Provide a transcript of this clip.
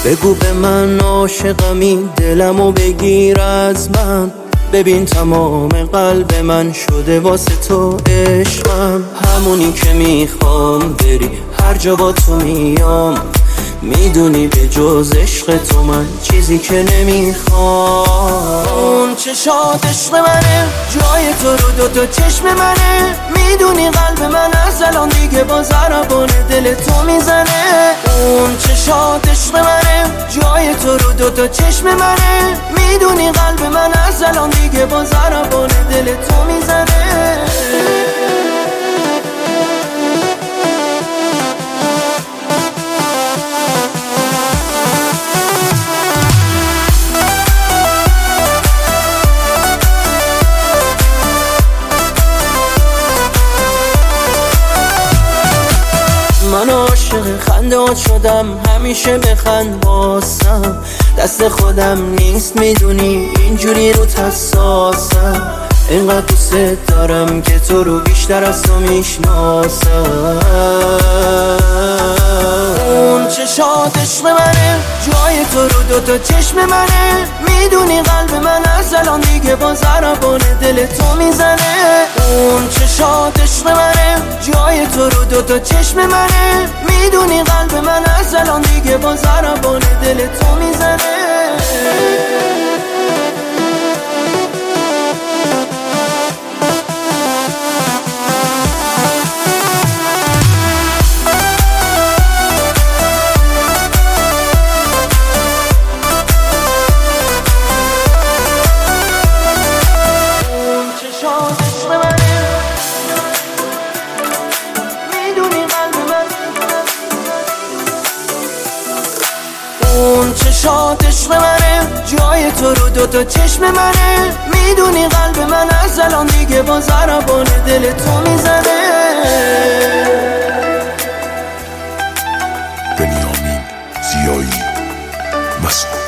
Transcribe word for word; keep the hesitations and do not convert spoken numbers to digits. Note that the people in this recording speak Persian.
بگو به من عاشقمی، دلمو بگیر از من. ببین تمام قلب من شده واسه تو عشقم. همونی که میخوام بری هر جا با تو میام. میدونی به جز عشق تو من چیزی که نمیخوام. اون چشات عشق منه، جای تو رو دو تا چشم منه. میدونی قلب من از الان دیگه با ضربان دل تو میزنه. اون چشات عشق منه، جای تو رو دو تا چشم منه. میدونی قلب من از الان دیگه با ضربان دل تو میزنه. من عاشق خنده‌هات شدم، همیشه بخند واسم. دست خودم نیست میدونی اینجوری رو حساسم. اینقدر دوست دارم که تو رو بیشتر از تو میشناسم. اون چشات عشق منه، جای تو رو دو تا چشم منه. میدونی قلب من از الان دیگه با ضربان دل تو میزنه. اون چشات عشق منه، جای تو رو دو تا چشم منه. میدونی قلب من از الان دیگه با ضربان دل تو میزنه. اون چشات عشق منه، جای تو رو دو تا چشم منه. میدونی قلب من از الان دیگه با ضربان دل تو میزنه. بنیامین زیایی مسئول.